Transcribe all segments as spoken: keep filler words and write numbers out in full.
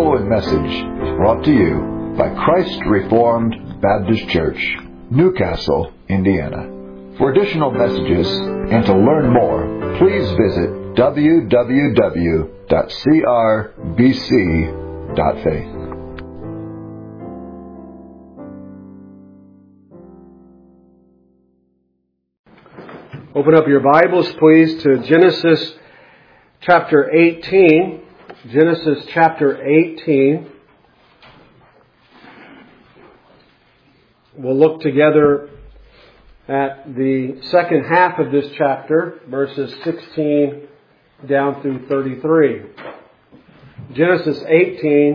following message is brought to you by Christ Reformed Baptist Church, Newcastle, Indiana. For additional messages and to learn more, please visit w w w dot c r b c dot faith. Open up your Bibles, please, to Genesis chapter eighteen. Genesis chapter eighteen. We'll look together at the second half of this chapter, verses sixteen down through thirty-three. Genesis eighteen,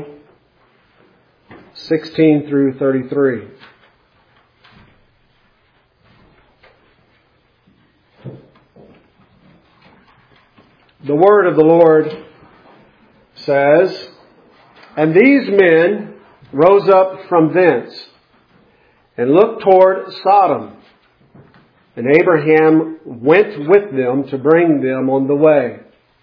sixteen through thirty-three. The word of the Lord says, "And these men rose up from thence, and looked toward Sodom. And Abraham went with them to bring them on the way.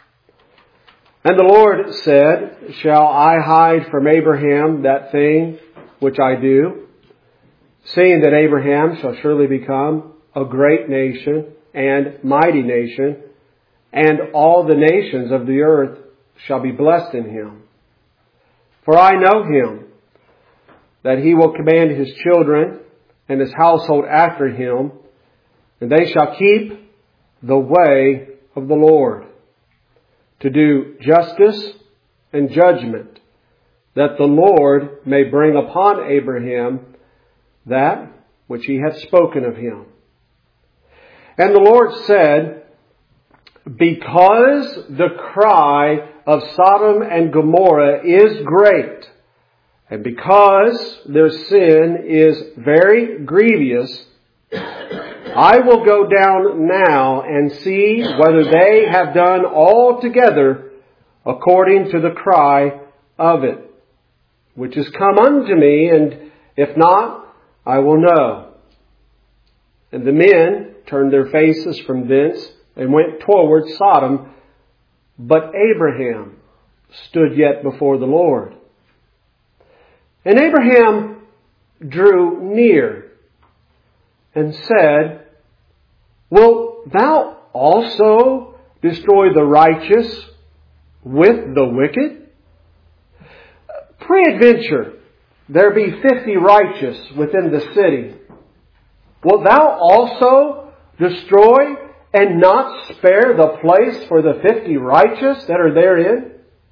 And the Lord said, Shall I hide from Abraham that thing which I do, seeing that Abraham shall surely become a great nation and mighty nation, and all the nations of the earth shall be blessed in him. For I know him, that he will command his children and his household after him, and they shall keep the way of the Lord, to do justice and judgment, that the Lord may bring upon Abraham that which he hath spoken of him. And the Lord said, Because the cry of Sodom and Gomorrah is great, and because their sin is very grievous, I will go down now and see whether they have done altogether according to the cry of it, which is come unto me, and if not, I will know. And the men turned their faces from thence and went toward Sodom, but Abraham stood yet before the Lord. And Abraham drew near and said, Wilt thou also destroy the righteous with the wicked? Peradventure, there be fifty righteous within the city. Wilt thou also destroy and not spare the place for the fifty righteous that are therein?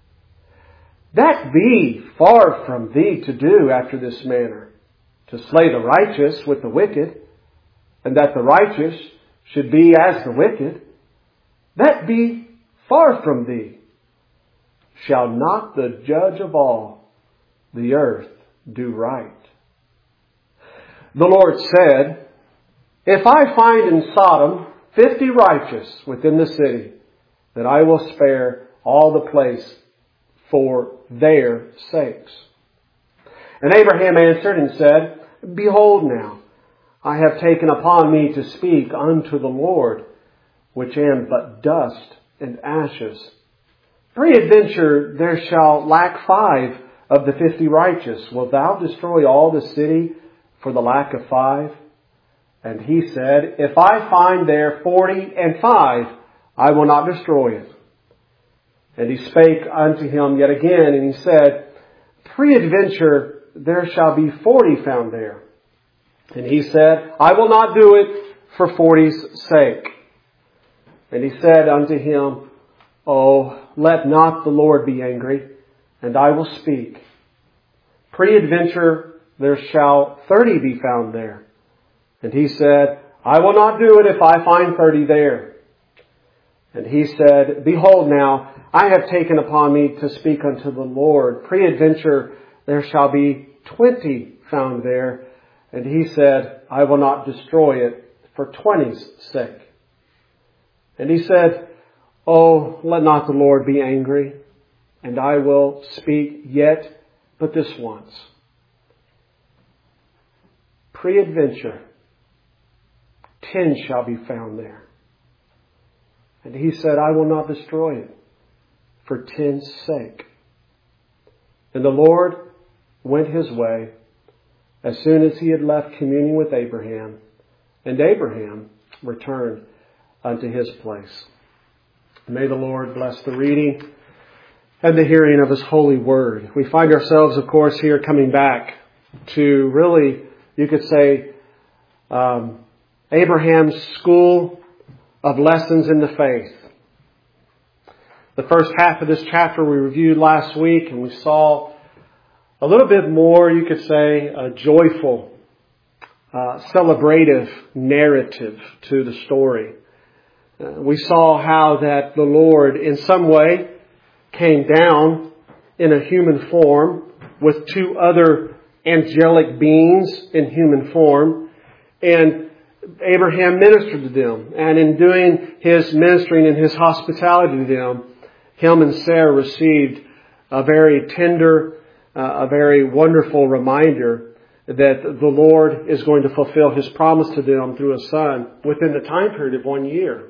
That be far from thee to do after this manner, to slay the righteous with the wicked, and that the righteous should be as the wicked. That be far from thee. Shall not the judge of all the earth do right? The Lord said, If I find in Sodom fifty righteous within the city, that I will spare all the place for their sakes. And Abraham answered and said, Behold now, I have taken upon me to speak unto the Lord, which am but dust and ashes. Peradventure there shall lack five of the fifty righteous. Wilt thou destroy all the city for the lack of five? And he said, If I find there forty and five, I will not destroy it. And he spake unto him yet again, and he said, Peradventure there shall be forty found there. And he said, I will not do it for forty's sake. And he said unto him, Oh, let not the Lord be angry, and I will speak. Peradventure there shall thirty be found there. And he said, I will not do it if I find thirty there. And he said, Behold now, I have taken upon me to speak unto the Lord. Peradventure there shall be twenty found there. And he said, I will not destroy it for twenty's sake. And he said, Oh, let not the Lord be angry, and I will speak yet but this once. Peradventure ten shall be found there. And he said, I will not destroy it for ten's sake. And the Lord went his way as soon as he had left communion with Abraham, and Abraham returned unto his place. May the Lord bless the reading and the hearing of his holy word. We find ourselves, of course, here coming back to really, you could say, um, Abraham's school of lessons in the faith. The first half of this chapter we reviewed last week, and we saw a little bit more, you could say, a joyful, uh, celebrative narrative to the story. Uh, we saw how that the Lord, in some way, came down in a human form with two other angelic beings in human form, and Abraham ministered to them. And in doing his ministering and his hospitality to them, him and Sarah received a very tender, uh, a very wonderful reminder that the Lord is going to fulfill his promise to them through a son within the time period of one year.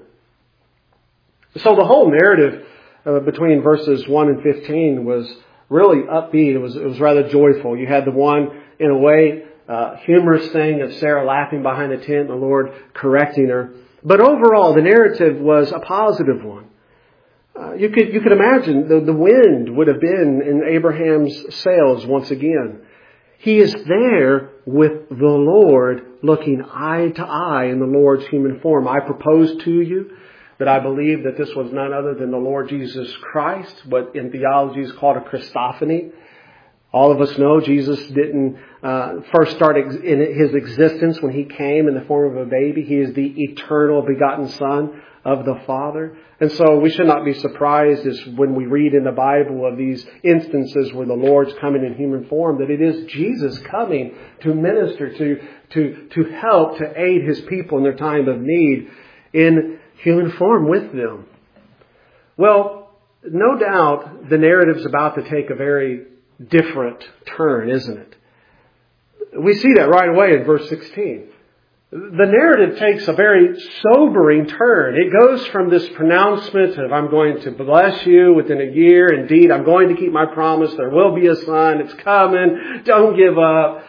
So the whole narrative uh, between verses one and fifteen was really upbeat. It was, it was rather joyful. You had the one, in a way, uh, humorous thing of Sarah laughing behind the tent, the Lord correcting her. But overall, the narrative was a positive one. Uh, you could you could imagine the, the wind would have been in Abraham's sails once again. He is there with the Lord, looking eye to eye in the Lord's human form. I propose to you that I believe that this was none other than the Lord Jesus Christ, what in theology is called a Christophany. All of us know Jesus didn't uh, first start ex- in his existence when he came in the form of a baby. He is the eternal begotten Son of the Father. And so we should not be surprised as when we read in the Bible of these instances where the Lord's coming in human form, that it is Jesus coming to minister, to, to, to help, to aid his people in their time of need in human form with them. Well, no doubt the narrative's about to take a very different turn, isn't it? We see that right away in verse sixteen. The narrative takes a very sobering turn. It goes from this pronouncement of, I'm going to bless you within a year. Indeed, I'm going to keep my promise. There will be a son. It's coming. Don't give up.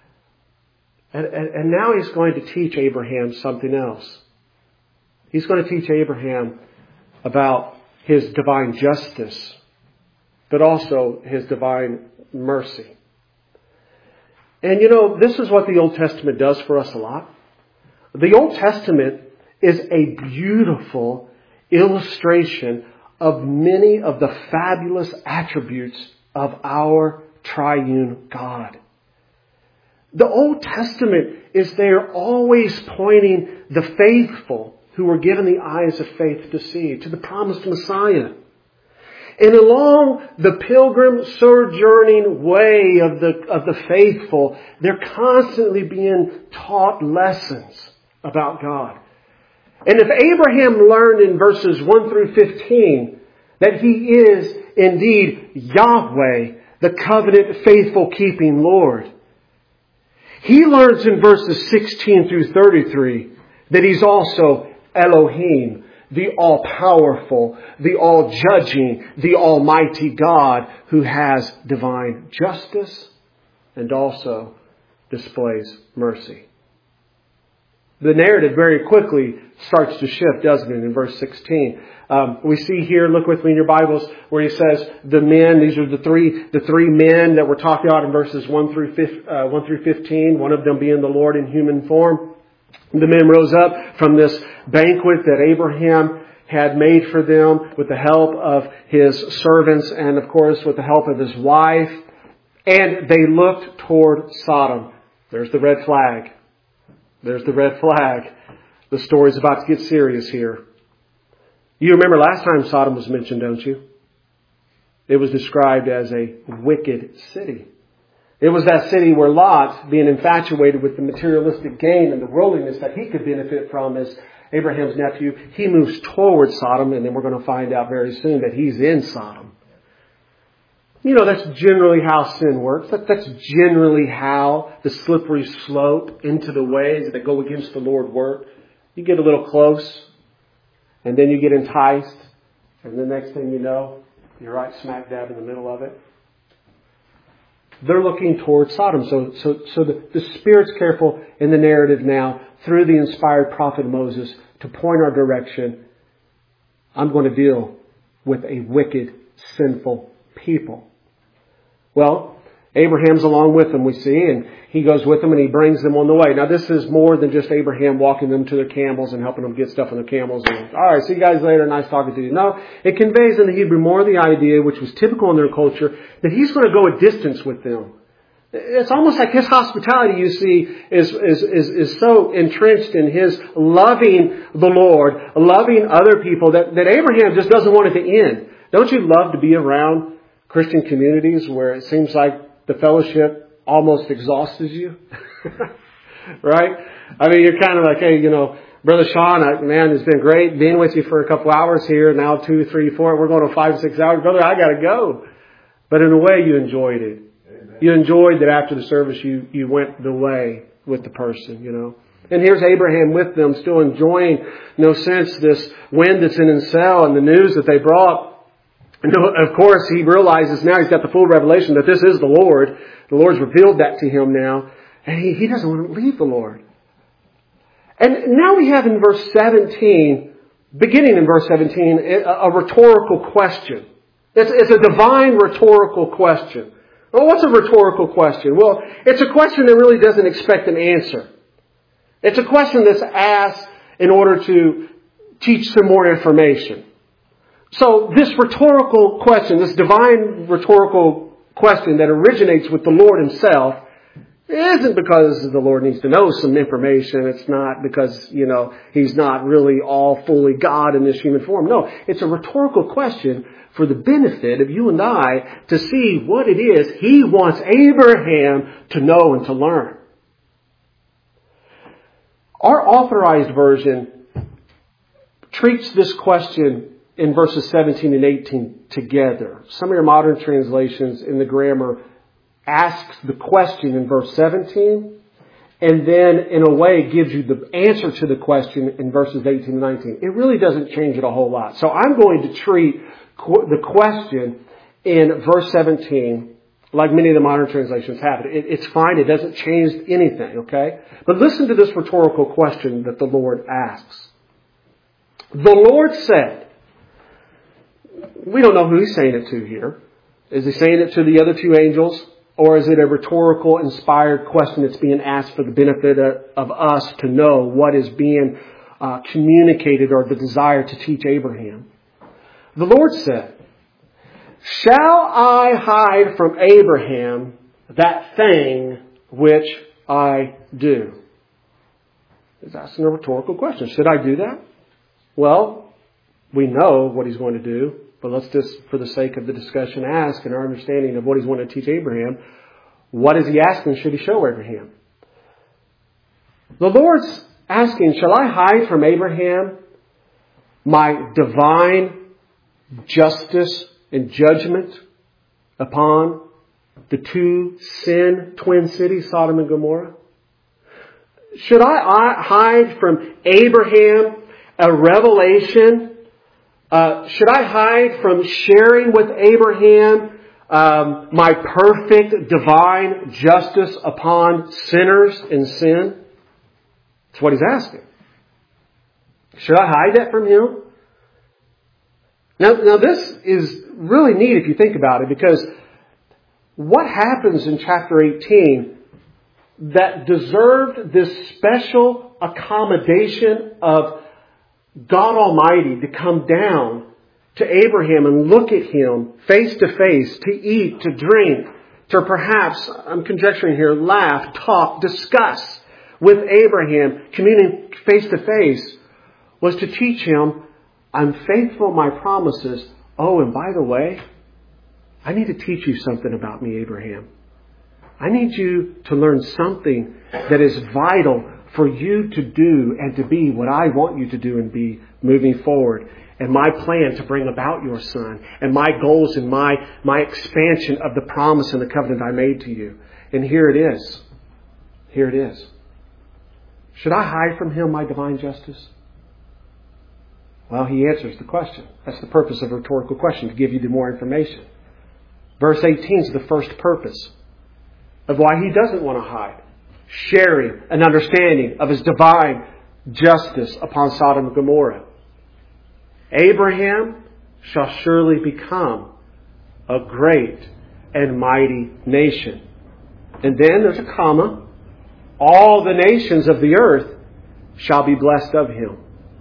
And, and, and now he's going to teach Abraham something else. He's going to teach Abraham about his divine justice, but also his divine mercy. And you know, this is what the Old Testament does for us a lot. The Old Testament is a beautiful illustration of many of the fabulous attributes of our triune God. The Old Testament is there always pointing the faithful who were given the eyes of faith to see, to the promised Messiah. And along the pilgrim sojourning way of the, of the faithful, they're constantly being taught lessons about God. And if Abraham learned in verses one through fifteen that he is indeed Yahweh, the covenant faithful keeping Lord, he learns in verses sixteen through thirty-three that he's also Elohim, the all-powerful, the all-judging, the almighty God who has divine justice and also displays mercy. The narrative very quickly starts to shift, doesn't it, in verse sixteen. Um, we see here, look with me in your Bibles, where he says the men, these are the three the three men that we're talking about in verses one through fifteen, one of them being the Lord in human form. The men rose up from this banquet that Abraham had made for them with the help of his servants and, of course, with the help of his wife. And they looked toward Sodom. There's the red flag. There's the red flag. The story's about to get serious here. You remember last time Sodom was mentioned, don't you? It was described as a wicked city. It was that city where Lot, being infatuated with the materialistic gain and the worldliness that he could benefit from as Abraham's nephew, he moves toward Sodom, and then we're going to find out very soon that he's in Sodom. You know, that's generally how sin works. That's generally how the slippery slope into the ways that go against the Lord work. You get a little close, and then you get enticed, and the next thing you know, you're right smack dab in the middle of it. they're looking towards Sodom. So, so, so the, the Spirit's careful in the narrative now through the inspired prophet Moses to point our direction. I'm going to deal with a wicked, sinful people. Well, Abraham's along with them, we see, and he goes with them and he brings them on the way. Now, this is more than just Abraham walking them to their camels and helping them get stuff on their camels. And, all right, see you guys later. Nice talking to you. No, it conveys in the Hebrew more the idea, which was typical in their culture, that he's going to go a distance with them. It's almost like his hospitality, you see, is, is, is, is so entrenched in his loving the Lord, loving other people, that, that Abraham just doesn't want it to end. Don't you love to be around Christian communities where it seems like the fellowship almost exhausts you? Right? I mean, you're kind of like, hey, you know, Brother Sean, I, man, it's been great being with you for a couple hours here. Now two, three, four. We're going to five, six hours. Brother, I got to go. But in a way, you enjoyed it. Amen. You enjoyed that after the service, you, you went the way with the person, you know. And here's Abraham with them, still enjoying, no sense, this wind that's in his sail and the news that they brought. And of course, he realizes now he's got the full revelation that this is the Lord. The Lord's revealed that to him now. And he, he doesn't want to leave the Lord. And now we have in verse seventeen, beginning in verse seventeen, a, a rhetorical question. It's, it's a divine rhetorical question. Well, what's a rhetorical question? Well, it's a question that really doesn't expect an answer. It's a question that's asked in order to teach some more information. So this rhetorical question, this divine rhetorical question that originates with the Lord Himself, isn't because the Lord needs to know some information. It's not because, you know, He's not really all fully God in this human form. No, it's a rhetorical question for the benefit of you and I to see what it is He wants Abraham to know and to learn. Our authorized version treats this question in verses seventeen and eighteen together. Some of your modern translations in the grammar asks the question in verse seventeen and then in a way gives you the answer to the question in verses eighteen and nineteen. It really doesn't change it a whole lot. So I'm going to treat qu- the question in verse seventeen like many of the modern translations have it. it. It's fine. It doesn't change anything, okay? But listen to this rhetorical question that the Lord asks. The Lord said, we don't know who He's saying it to here. Is He saying it to the other two angels? Or is it a rhetorical, inspired question that's being asked for the benefit of, of us to know what is being uh, communicated or the desire to teach Abraham? The Lord said, shall I hide from Abraham that thing which I do? He's asking a rhetorical question. Should I do that? Well, we know what He's going to do. But let's just, for the sake of the discussion, ask and our understanding of what He's wanting to teach Abraham, what is He asking should He show Abraham? The Lord's asking, shall I hide from Abraham my divine justice and judgment upon the two sin twin cities, Sodom and Gomorrah? Should I hide from Abraham a revelation? Uh, should I hide from sharing with Abraham um, my perfect divine justice upon sinners in sin? That's what He's asking. Should I hide that from him? Now, now this is really neat if you think about it, because what happens in chapter eighteen that deserved this special accommodation of God Almighty to come down to Abraham and look at him face to face, to eat, to drink, to perhaps, I'm conjecturing here, laugh, talk, discuss with Abraham, communing face to face, was to teach him, I'm faithful in my promises. Oh, and by the way, I need to teach you something about me, Abraham. I need you to learn something that is vital for you to do and to be what I want you to do and be moving forward. And my plan to bring about your son. And my goals and my, my expansion of the promise and the covenant I made to you. And here it is. Here it is. Should I hide from him my divine justice? Well, he answers the question. That's the purpose of a rhetorical question, to give you the more information. Verse eighteen is the first purpose. of why He doesn't want to hide. Sharing an understanding of His divine justice upon Sodom and Gomorrah. Abraham shall surely become a great and mighty nation. And then there's a comma. All the nations of the earth shall be blessed of him.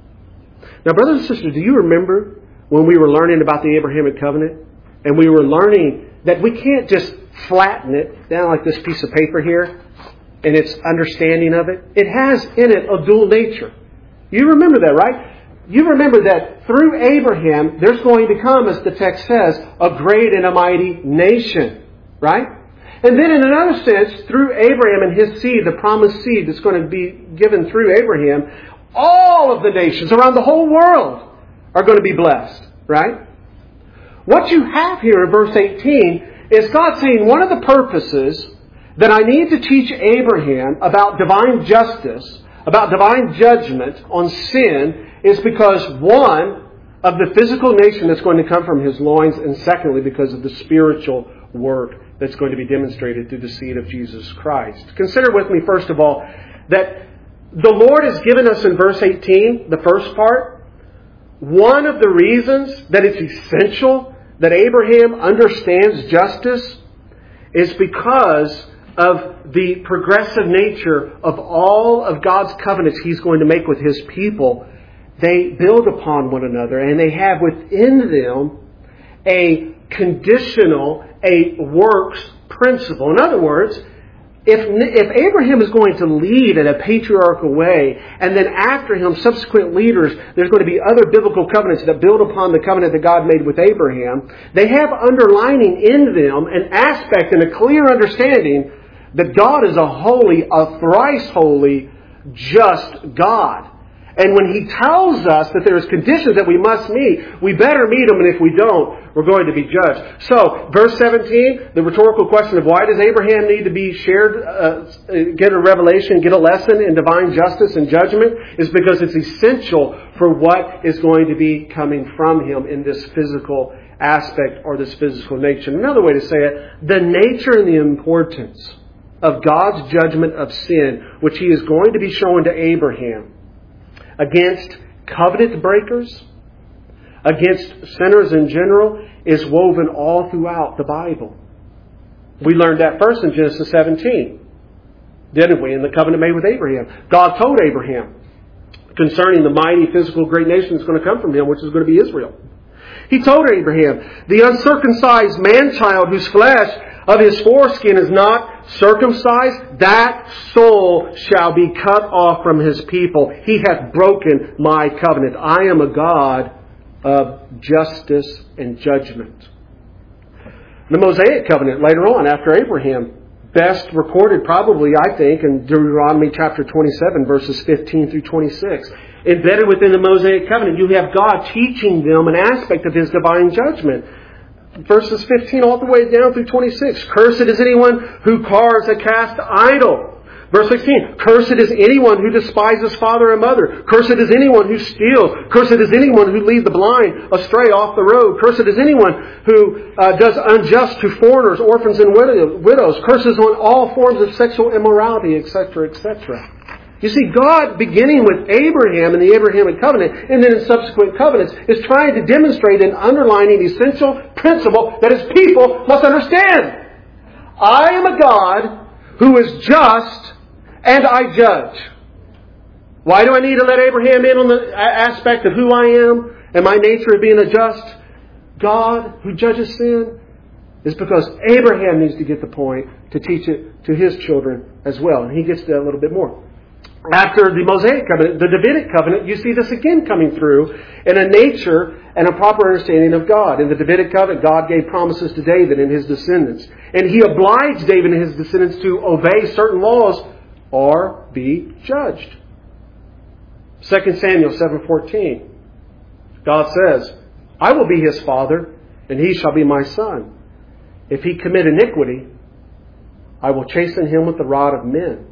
Now, brothers and sisters, do you remember when we were learning about the Abrahamic covenant? And we were learning that we can't just flatten it down like this piece of paper here and its understanding of it. It has in it a dual nature. You remember that, right? You remember that through Abraham, there's going to come, as the text says, a great and a mighty nation. Right? And then in another sense, through Abraham and his seed, the promised seed that's going to be given through Abraham, all of the nations around the whole world are going to be blessed. Right? What you have here in verse eighteen is God saying one of the purposes that I need to teach Abraham about divine justice, about divine judgment on sin, is because, one, of the physical nation that's going to come from his loins, and secondly, because of the spiritual work that's going to be demonstrated through the seed of Jesus Christ. Consider with me, first of all, that the Lord has given us in verse eighteen, the first part, one of the reasons that it's essential that Abraham understands justice is because of the progressive nature of all of God's covenants He's going to make with His people. They build upon one another, and they have within them a conditional, a works principle. In other words, if, if Abraham is going to lead in a patriarchal way, and then after him, subsequent leaders, there's going to be other biblical covenants that build upon the covenant that God made with Abraham, they have underlining in them an aspect and a clear understanding that God is a holy, a thrice holy, just God. And when He tells us that there's conditions that we must meet, we better meet them, and if we don't, we're going to be judged. So, verse seventeen, the rhetorical question of why does Abraham need to be shared, uh, get a revelation, get a lesson in divine justice and judgment, is because it's essential for what is going to be coming from him in this physical aspect or this physical nature. Another way to say it, the nature and the importance of God's judgment of sin, which He is going to be showing to Abraham, against covenant breakers, against sinners in general, is woven all throughout the Bible. We learned that first in Genesis seventeen, didn't we? In the covenant made with Abraham. God told Abraham concerning the mighty physical great nation that's going to come from him, which is going to be Israel. He told Abraham, the uncircumcised man-child whose flesh of his foreskin is not circumcised, that soul shall be cut off from his people. He hath broken my covenant. I am a God of justice and judgment. The Mosaic covenant later on after Abraham, best recorded probably, I think, in Deuteronomy chapter twenty-seven, verses fifteen through twenty-six. Embedded within the Mosaic covenant, you have God teaching them an aspect of His divine judgment. Verses fifteen all the way down through twenty-six. Cursed is anyone who carves a cast idol. Verse sixteen. Cursed is anyone who despises father and mother. Cursed is anyone who steals. Cursed is anyone who leads the blind astray off the road. Cursed is anyone who uh, does unjust to foreigners, orphans, and widows. Curses on all forms of sexual immorality, et cetera, et cetera. You see, God, beginning with Abraham and the Abrahamic covenant, and then in subsequent covenants, is trying to demonstrate an underlying essential principle that His people must understand. I am a God who is just, and I judge. Why do I need to let Abraham in on the aspect of who I am and my nature of being a just God who judges sin? Is because Abraham needs to get the point to teach it to his children as well. And he gets to that a little bit more. After the Mosaic covenant, the Davidic covenant, you see this again coming through in a nature and a proper understanding of God. In the Davidic covenant, God gave promises to David and his descendants. And He obliged David and his descendants to obey certain laws or be judged. Second Samuel seven fourteen. God says, I will be his father, and he shall be my son. If he commit iniquity, I will chasten him with the rod of men,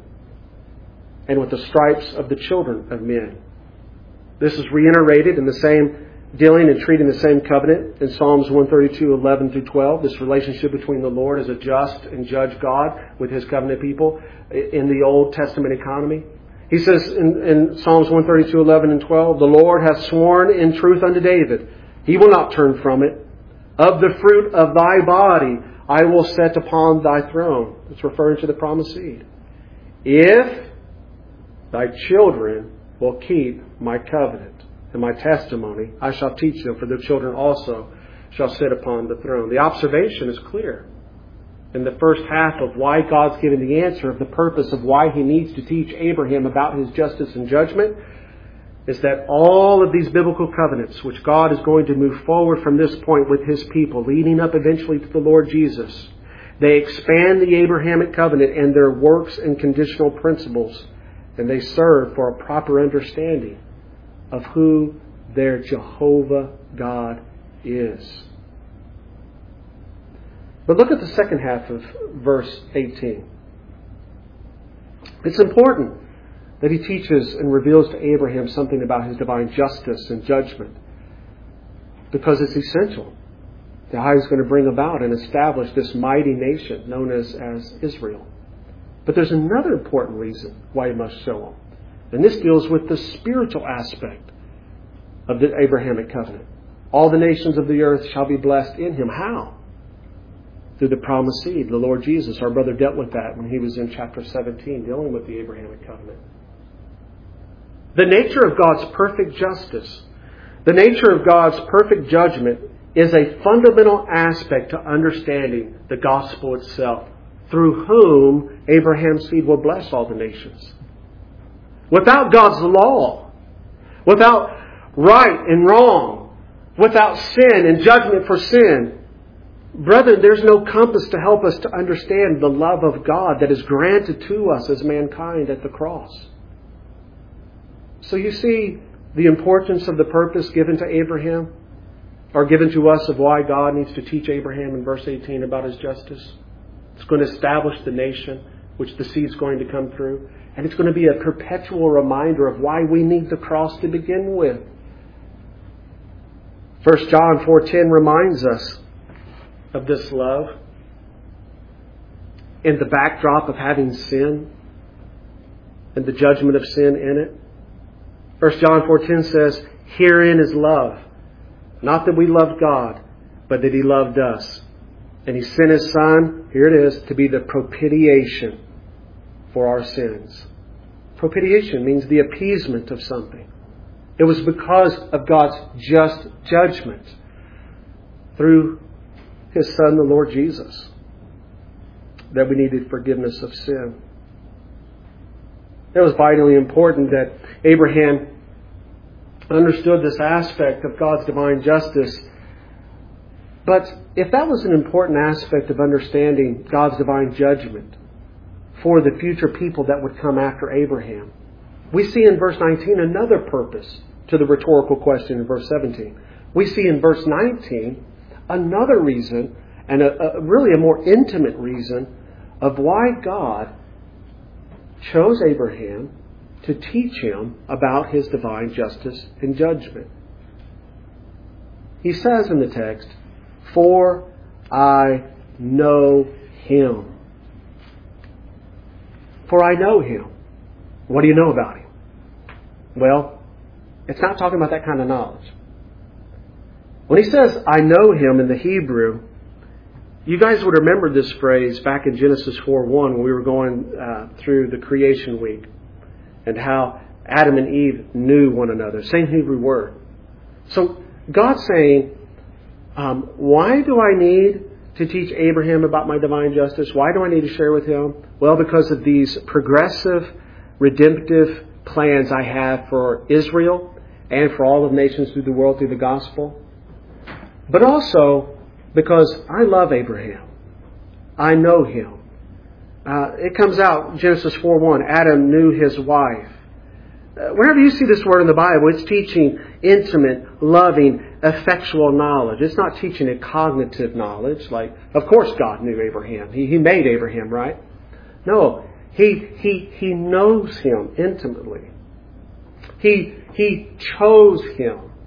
and with the stripes of the children of men. This is reiterated in the same dealing and treating the same covenant in Psalms one thirty-two, eleven through twelve, this relationship between the Lord as a just and judge God with His covenant people in the Old Testament economy. He says in, in Psalms one thirty-two, eleven and twelve, the Lord hath sworn in truth unto David, He will not turn from it. Of the fruit of thy body I will set upon thy throne. It's referring to the promised seed. If thy children will keep my covenant and my testimony, I shall teach them, for their children also shall sit upon the throne. The observation is clear. In the first half of why God's given the answer of the purpose of why He needs to teach Abraham about His justice and judgment, is that all of these biblical covenants, which God is going to move forward from this point with His people, leading up eventually to the Lord Jesus, they expand the Abrahamic covenant and their works and conditional principles, and they serve for a proper understanding of who their Jehovah God is. But look at the second half of verse eighteen. It's important that he teaches and reveals to Abraham something about his divine justice and judgment, because it's essential to how he's going to bring about and establish this mighty nation known as, as Israel. But there's another important reason why he must show him. And this deals with the spiritual aspect of the Abrahamic covenant. All the nations of the earth shall be blessed in him. How? Through the promised seed, the Lord Jesus. Our brother dealt with that when he was in chapter seventeen, dealing with the Abrahamic covenant. The nature of God's perfect justice, the nature of God's perfect judgment, is a fundamental aspect to understanding the gospel itself, through whom Abraham's seed will bless all the nations. Without God's law, without right and wrong, without sin and judgment for sin, brethren, there's no compass to help us to understand the love of God that is granted to us as mankind at the cross. So you see the importance of the purpose given to Abraham, or given to us, of why God needs to teach Abraham in verse eighteen about His justice. It's going to establish the nation which the seed's going to come through. And it's going to be a perpetual reminder of why we need the cross to begin with. First John four ten reminds us of this love in the backdrop of having sin and the judgment of sin in it. First John four ten says, herein is love, not that we loved God, but that He loved us. And He sent His Son, here it is, to be the propitiation for our sins. Propitiation means the appeasement of something. It was because of God's just judgment through His Son, the Lord Jesus, that we needed forgiveness of sin. It was vitally important that Abraham understood this aspect of God's divine justice. But if that was an important aspect of understanding God's divine judgment for the future people that would come after Abraham, we see in verse nineteen another purpose to the rhetorical question in verse seventeen. We see in verse nineteen another reason, and a, a, really a more intimate reason, of why God chose Abraham to teach him about His divine justice and judgment. He says in the text, for I know Him. For I know Him. What do you know about Him? Well, it's not talking about that kind of knowledge. When he says, I know Him in the Hebrew, you guys would remember this phrase back in Genesis four one when we were going uh, through the creation week, and how Adam and Eve knew one another. Same Hebrew word. So God's saying, um, why do I need to teach Abraham about my divine justice? Why do I need to share with him? Well, because of these progressive, redemptive plans I have for Israel and for all of nations through the world through the gospel. But also because I love Abraham. I know him. Uh, it comes out, Genesis four one, Adam knew his wife. Uh, whenever you see this word in the Bible, it's teaching intimate, loving, effectual knowledge. It's not teaching a cognitive knowledge. Like, of course God knew Abraham. He, he made Abraham, right? No, he, he, he knows him intimately. He, he chose him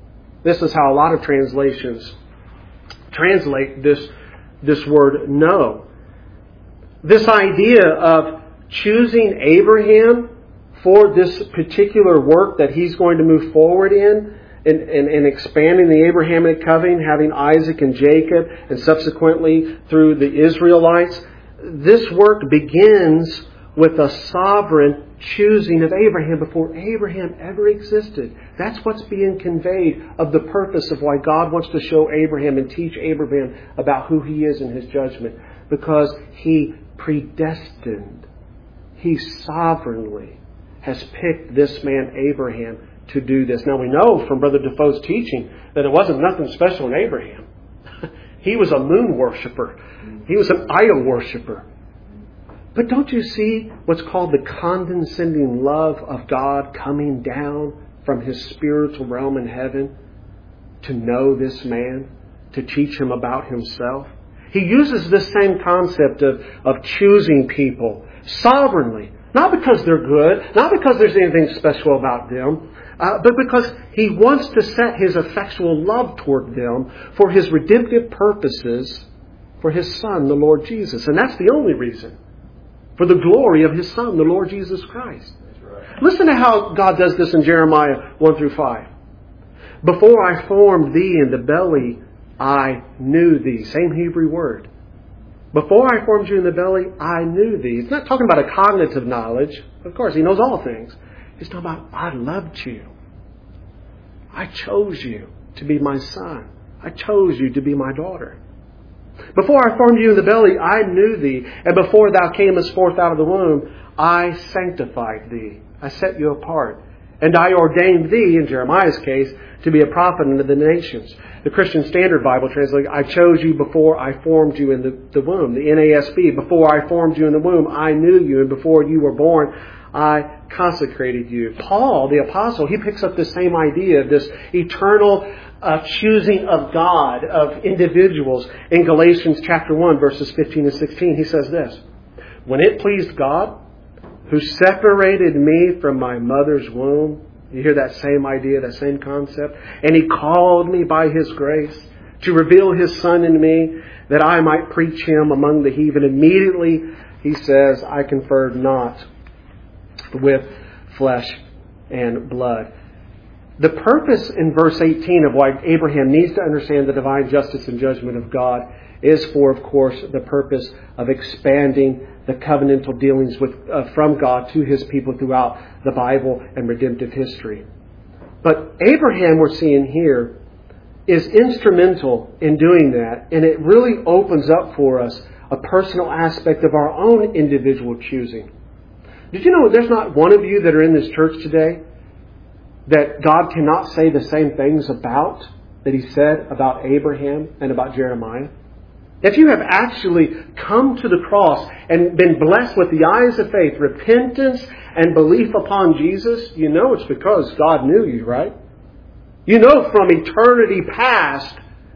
This is how a lot of translations translate this, this word know. This idea of choosing Abraham for this particular work that he's going to move forward in, in, in, in expanding the Abrahamic covenant, having Isaac and Jacob, and subsequently through the Israelites, this work begins with a sovereign choosing of Abraham before Abraham ever existed. That's what's being conveyed of the purpose of why God wants to show Abraham and teach Abraham about who he is in his judgment. Because he predestined, he sovereignly has picked this man Abraham to do this. Now we know from Brother Defoe's teaching that it wasn't nothing special in Abraham. He was a moon worshiper. He was an idol worshiper. But don't you see what's called the condescending love of God coming down from his spiritual realm in heaven to know this man, to teach him about himself? He uses this same concept of, of choosing people sovereignly. Not because they're good, not because there's anything special about them, uh, but because he wants to set his effectual love toward them for his redemptive purposes for his Son, the Lord Jesus. And that's the only reason. For the glory of his Son, the Lord Jesus Christ. Right. Listen to how God does this in Jeremiah one through five. Before I formed thee in the belly, I knew thee. Same Hebrew word. Before I formed you in the belly, I knew thee. It's not talking about a cognitive knowledge. Of course, he knows all things. He's talking about, I loved you. I chose you to be my son. I chose you to be my daughter. Before I formed you in the belly, I knew thee. And before thou camest forth out of the womb, I sanctified thee. I set you apart. And I ordained thee, in Jeremiah's case, to be a prophet unto the nations. The Christian Standard Bible translates, I chose you before I formed you in the, the womb. The N A S B, before I formed you in the womb, I knew you. And before you were born, I consecrated you. Paul, the apostle, he picks up the same idea of this eternal uh, choosing of God, of individuals. In Galatians chapter one, verses fifteen and sixteen, he says this, when it pleased God, who separated me from my mother's womb. You hear that same idea, that same concept? And he called me by his grace to reveal his Son in me, that I might preach him among the heathen. Immediately, he says, I conferred not with flesh and blood. The purpose in verse eighteen of why Abraham needs to understand the divine justice and judgment of God is for, of course, the purpose of expanding the covenantal dealings with uh, from God to his people throughout the Bible and redemptive history. But Abraham, we're seeing here, is instrumental in doing that, and it really opens up for us a personal aspect of our own individual choosing. Did you know there's not one of you that are in this church today that God cannot say the same things about that he said about Abraham and about Jeremiah? If you have actually come to the cross and been blessed with the eyes of faith, repentance and belief upon Jesus, you know it's because God knew you, right? You know from eternity past,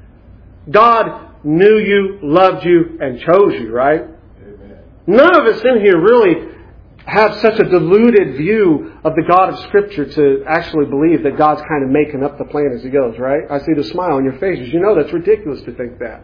God knew you, loved you, and chose you, right? Amen. None of us in here really have such a diluted view of the God of Scripture to actually believe that God's kind of making up the plan as he goes, right? I see the smile on your faces. You know that's ridiculous to think that.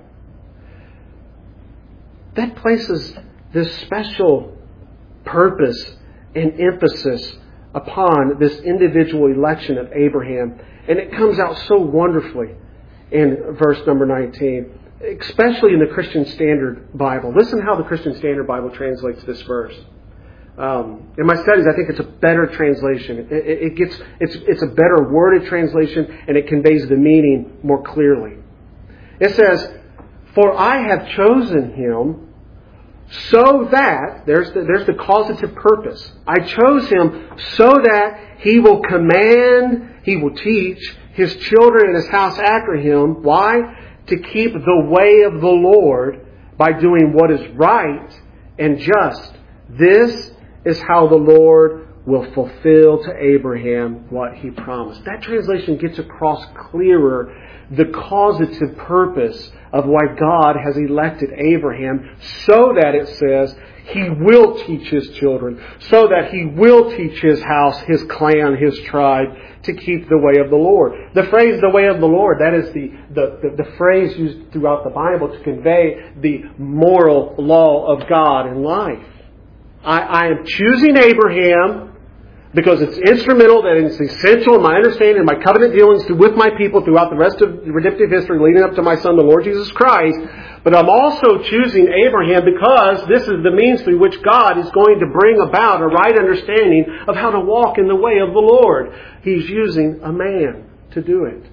That places this special purpose and emphasis upon this individual election of Abraham. And it comes out so wonderfully in verse number nineteen, especially in the Christian Standard Bible. Listen how the Christian Standard Bible translates this verse. Um, in my studies, I think it's a better translation. It, it, it gets it's it's a better worded translation, and it conveys the meaning more clearly. It says, for I have chosen him so that, there's the, there's the causative purpose. I chose him so that he will command, he will teach his children and his house after him. Why? To keep the way of the Lord by doing what is right and just. This is how the Lord will fulfill to Abraham what he promised. That translation gets across clearer the causative purpose of why God has elected Abraham, so that it says he will teach his children, so that he will teach his house, his clan, his tribe, to keep the way of the Lord. The phrase, the way of the Lord, that is the, the, the, the phrase used throughout the Bible to convey the moral law of God in life. I, I am choosing Abraham because it's instrumental, that it's essential in my understanding and my covenant dealings with my people throughout the rest of redemptive history leading up to my Son, the Lord Jesus Christ. But I'm also choosing Abraham because this is the means through which God is going to bring about a right understanding of how to walk in the way of the Lord. He's using a man to do it.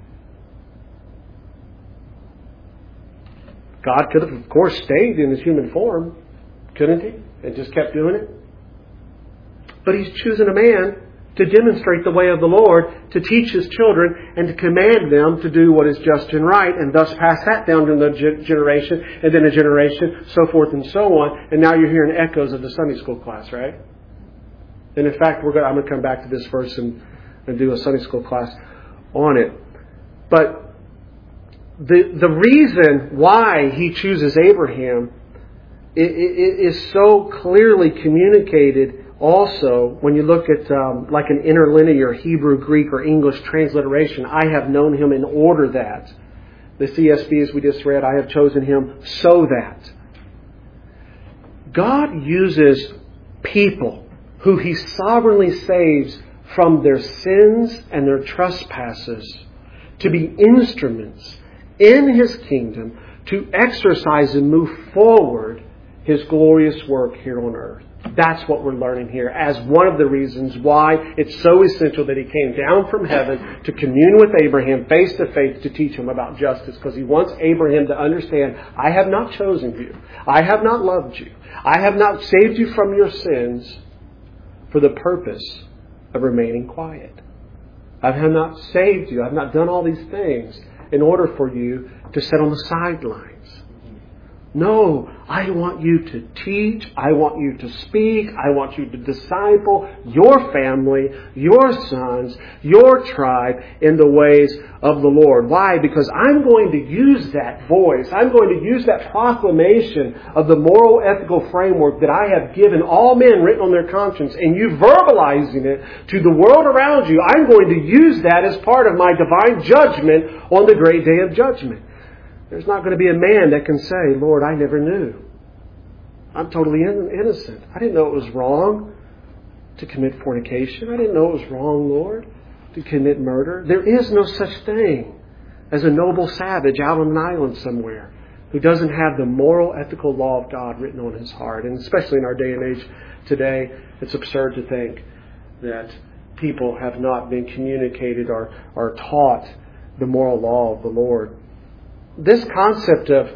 God could have, of course, stayed in his human form, couldn't he? And just kept doing it. But he's chosen a man to demonstrate the way of the Lord, to teach his children, and to command them to do what is just and right, and thus pass that down to the generation, and then a generation, so forth and so on. And now you're hearing echoes of the Sunday school class, right? And in fact, we're going, I'm going to come back to this verse and, and do a Sunday school class on it. But the the reason why he chooses Abraham it, it, is so clearly communicated. Also, when you look at um, like an interlinear Hebrew, Greek, or English transliteration, I have known him in order that. The C S B, as we just read, I have chosen him so that. God uses people who He sovereignly saves from their sins and their trespasses to be instruments in His kingdom to exercise and move forward His glorious work here on earth. That's what we're learning here as one of the reasons why it's so essential that He came down from heaven to commune with Abraham face to face to teach him about justice, because He wants Abraham to understand, I have not chosen you. I have not loved you. I have not saved you from your sins for the purpose of remaining quiet. I have not saved you. I have not done all these things in order for you to sit on the sidelines. No, I want you to teach. I want you to speak. I want you to disciple your family, your sons, your tribe in the ways of the Lord. Why? Because I'm going to use that voice. I'm going to use that proclamation of the moral ethical framework that I have given all men written on their conscience, and you verbalizing it to the world around you. I'm going to use that as part of my divine judgment on the great day of judgment. There's not going to be a man that can say, Lord, I never knew. I'm totally innocent. I didn't know it was wrong to commit fornication. I didn't know it was wrong, Lord, to commit murder. There is no such thing as a noble savage out on an island somewhere who doesn't have the moral, ethical law of God written on his heart. And especially in our day and age today, it's absurd to think that people have not been communicated or, or taught the moral law of the Lord. This concept of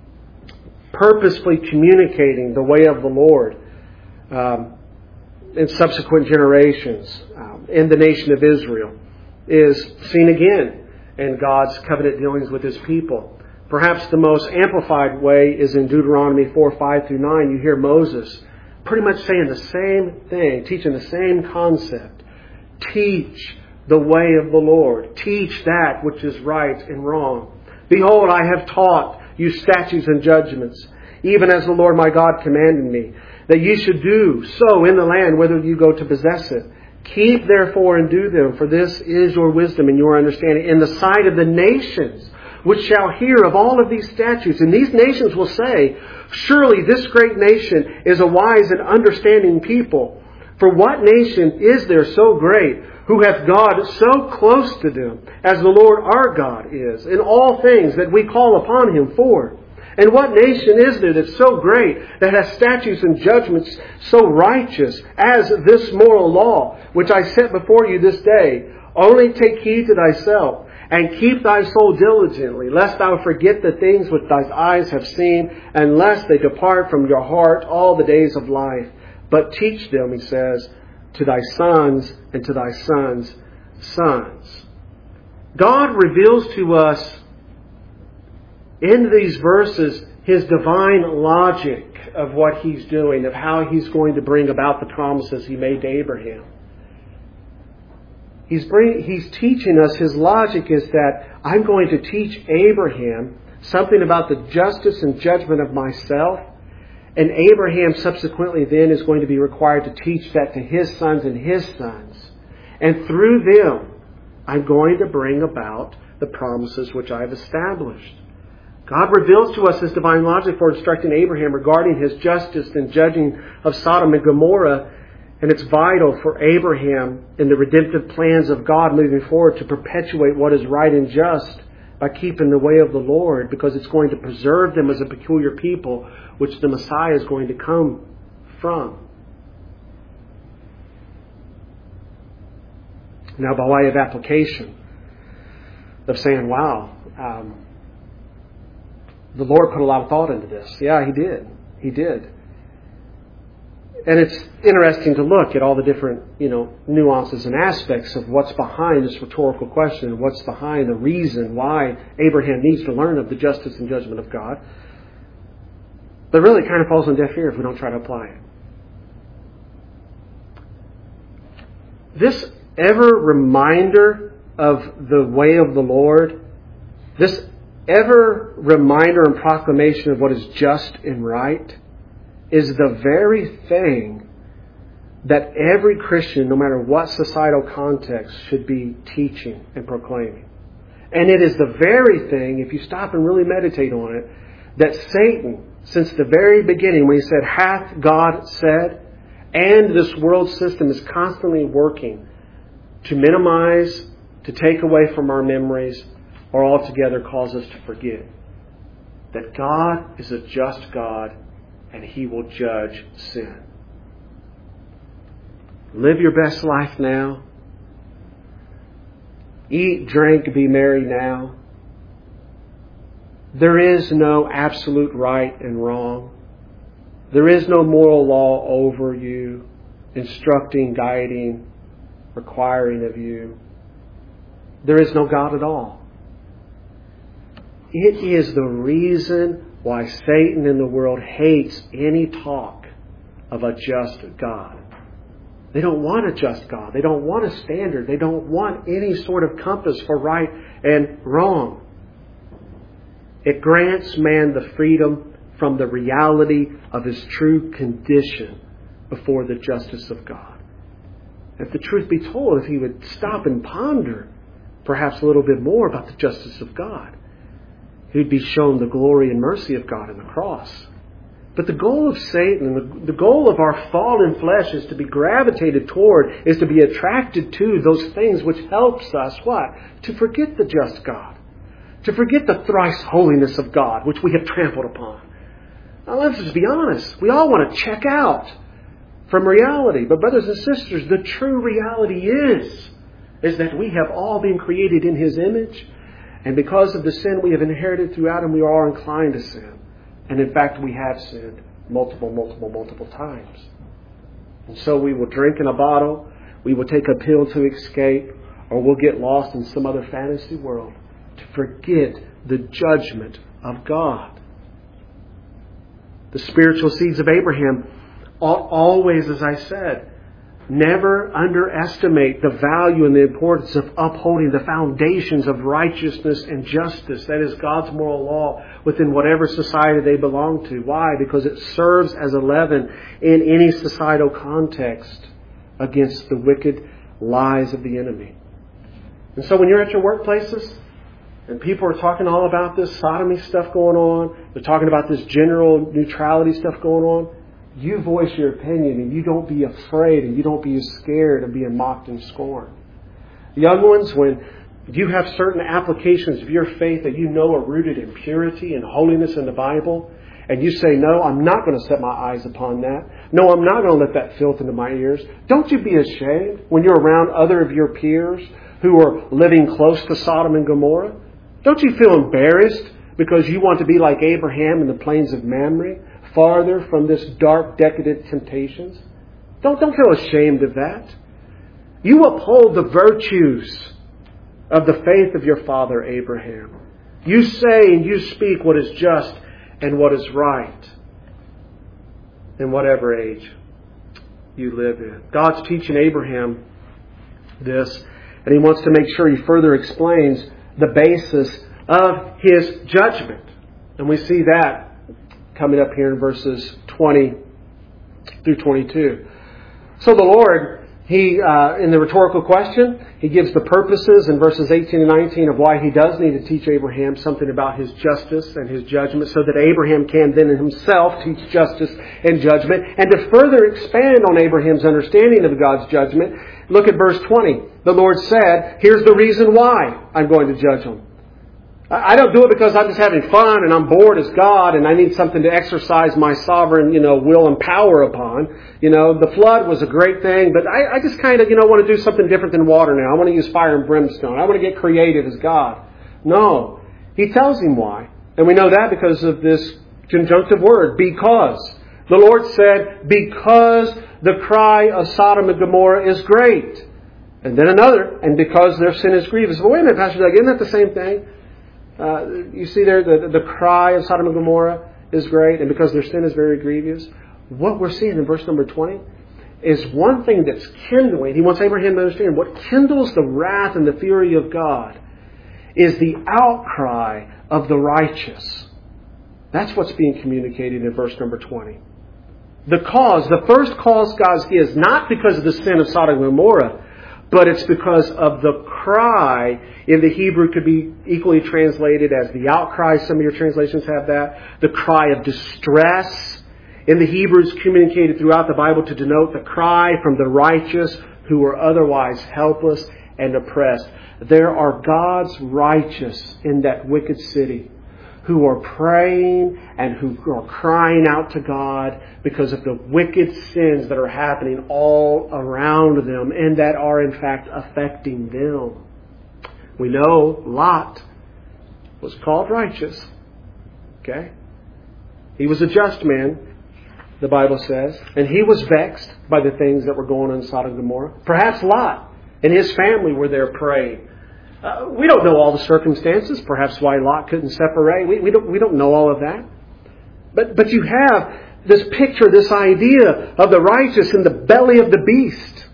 purposefully communicating the way of the Lord um, in subsequent generations um, in the nation of Israel is seen again in God's covenant dealings with His people. Perhaps the most amplified way is in Deuteronomy four, five through nine. You hear Moses pretty much saying the same thing, teaching the same concept. Teach the way of the Lord. Teach that which is right and wrong. Behold, I have taught you statutes and judgments, even as the Lord my God commanded me, that ye should do so in the land whither you go to possess it. Keep therefore and do them, for this is your wisdom and your understanding in the sight of the nations, which shall hear of all of these statutes. And these nations will say, surely this great nation is a wise and understanding people. For what nation is there so great, who hath God so close to them, as the Lord our God is, in all things that we call upon Him for? And what nation is there that's so great, that has statutes and judgments so righteous as this moral law, which I set before you this day? Only take heed to thyself, and keep thy soul diligently, lest thou forget the things which thy eyes have seen, and lest they depart from your heart all the days of life. But teach them, he says, to thy sons and to thy sons' sons. God reveals to us in these verses His divine logic of what He's doing, of how He's going to bring about the promises He made to Abraham. He's, bring, he's teaching us, His logic is that I'm going to teach Abraham something about the justice and judgment of myself, and Abraham subsequently then is going to be required to teach that to his sons and his sons. And through them, I'm going to bring about the promises which I've established. God reveals to us His divine logic for instructing Abraham regarding His justice and judging of Sodom and Gomorrah. And it's vital for Abraham in the redemptive plans of God moving forward to perpetuate what is right and just by keeping the way of the Lord, because it's going to preserve them as a peculiar people which the Messiah is going to come from. Now, by way of application of saying, wow, um, the Lord put a lot of thought into this. Yeah, He did. He did. And it's interesting to look at all the different, you know, nuances and aspects of what's behind this rhetorical question and what's behind the reason why Abraham needs to learn of the justice and judgment of God. But really it kind of falls on deaf ear if we don't try to apply it. This ever reminder of the way of the Lord, this ever reminder and proclamation of what is just and right, is the very thing that every Christian, no matter what societal context, should be teaching and proclaiming. And it is the very thing, if you stop and really meditate on it, that Satan, since the very beginning, when he said, hath God said, and this world system is constantly working to minimize, to take away from our memories, or altogether cause us to forget that God is a just God and He will judge sin. Live your best life now. Eat, drink, be merry now. There is no absolute right and wrong. There is no moral law over you, instructing, guiding, requiring of you. There is no God at all. It is the reason why Satan in the world hates any talk of a just God. They don't want a just God. They don't want a standard. They don't want any sort of compass for right and wrong. It grants man the freedom from the reality of his true condition before the justice of God. If the truth be told, if he would stop and ponder perhaps a little bit more about the justice of God, he would be shown the glory and mercy of God in the cross. But the goal of Satan, the, the goal of our fallen flesh is to be gravitated toward, is to be attracted to those things which helps us, what? To forget the just God. To forget the thrice holiness of God, which we have trampled upon. Now let's just be honest. We all want to check out from reality. But brothers and sisters, the true reality is, is that we have all been created in His image. And because of the sin we have inherited through Adam, we are inclined to sin. And in fact, we have sinned multiple, multiple, multiple times. And so we will drink in a bottle, we will take a pill to escape, or we'll get lost in some other fantasy world to forget the judgment of God. The spiritual seeds of Abraham ought always, as I said, never underestimate the value and the importance of upholding the foundations of righteousness and justice. That is God's moral law within whatever society they belong to. Why? Because it serves as a leaven in any societal context against the wicked lies of the enemy. And so when you're at your workplaces and people are talking all about this sodomy stuff going on, they're talking about this general neutrality stuff going on, you voice your opinion and you don't be afraid and you don't be scared of being mocked and scorned. Young ones, when you have certain applications of your faith that you know are rooted in purity and holiness in the Bible, and you say, no, I'm not going to set my eyes upon that. No, I'm not going to let that filth into my ears. Don't you be ashamed when you're around other of your peers who are living close to Sodom and Gomorrah? Don't you feel embarrassed because you want to be like Abraham in the plains of Mamre, farther from this dark, decadent temptations? Don't, don't feel ashamed of that. You uphold the virtues of the faith of your father Abraham. You say and you speak what is just and what is right. in whatever age you live in. God's teaching Abraham this, and He wants to make sure He further explains the basis of His judgment. And we see that coming up here in verses twenty through twenty-two. So the Lord, He, uh, in the rhetorical question, He gives the purposes in verses eighteen and nineteen of why He does need to teach Abraham something about His justice and His judgment, so that Abraham can then himself teach justice and judgment. And to further expand on Abraham's understanding of God's judgment, look at verse twenty. The Lord said, here's the reason why I'm going to judge them. I don't do it because I'm just having fun and I'm bored as God and I need something to exercise my sovereign, you know, will and power upon. You know, the flood was a great thing, but I, I just kind of, you know, want to do something different than water now. I want to use fire and brimstone. I want to get creative as God. No. He tells him why. And we know that because of this conjunctive word, because. The Lord said, because the cry of Sodom and Gomorrah is great. And then another, and because their sin is grievous. But wait a minute, Pastor Doug, isn't that the same thing? Uh, you see there, the, the cry of Sodom and Gomorrah is great, and because their sin is very grievous. What we're seeing in verse number twenty is one thing that's kindling. He wants Abraham to understand what kindles the wrath and the fury of God is the outcry of the righteous. That's what's being communicated in verse number twenty. The cause, the first cause God gives, not because of the sin of Sodom and Gomorrah, but it's because of the cry. In the Hebrew could be equally translated as the outcry. Some of your translations have that. The cry of distress. In the Hebrew is communicated throughout the Bible to denote the cry from the righteous who are otherwise helpless and oppressed. There are God's righteous in that wicked city who are praying and who are crying out to God because of the wicked sins that are happening all around them and that are in fact affecting them. We know Lot was called righteous. Okay? He was a just man, the Bible says, and he was vexed by the things that were going on in Sodom and Gomorrah. Perhaps Lot and his family were there praying. Uh, we don't know all the circumstances, perhaps why Lot couldn't separate. We, we don't we don't know all of that. But but you have this picture, this idea of the righteous in the belly of the beast.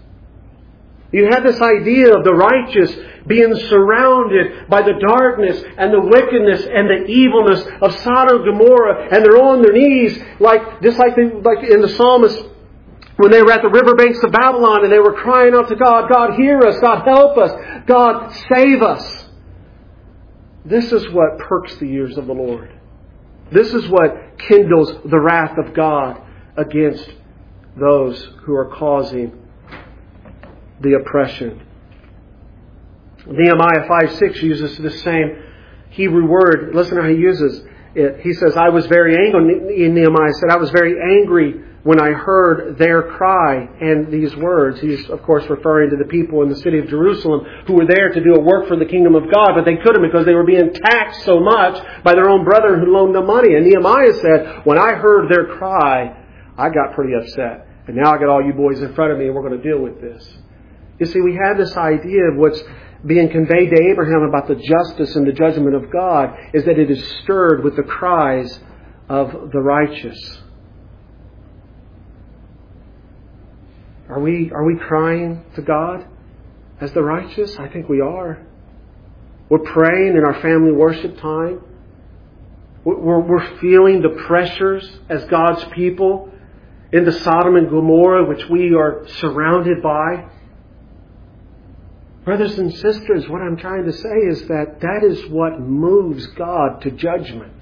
You have this idea of the righteous being surrounded by the darkness and the wickedness and the evilness of Sodom and Gomorrah, and they're on their knees, like just like they, like in the psalmist when they were at the riverbanks of Babylon and they were crying out to God, God, hear us, God, help us, God, save us. This is what perks the ears of the Lord. This is what kindles the wrath of God against those who are causing the oppression. Nehemiah five six uses the same Hebrew word. Listen to how he uses it. He says, I was very angry. In Nehemiah said, I was very angry when I heard their cry. And these words, he's of course referring to the people in the city of Jerusalem who were there to do a work for the kingdom of God, but they couldn't because they were being taxed so much by their own brethren who loaned them money. And Nehemiah said, when I heard their cry, I got pretty upset. And now I got all you boys in front of me and we're going to deal with this. You see, we have this idea of what's being conveyed to Abraham about the justice and the judgment of God is that it is stirred with the cries of the righteous. Are we, are we crying to God as the righteous? I think we are. We're praying in our family worship time. We're, we're feeling the pressures as God's people in the Sodom and Gomorrah which we are surrounded by. Brothers and sisters, what I'm trying to say is that that is what moves God to judgment.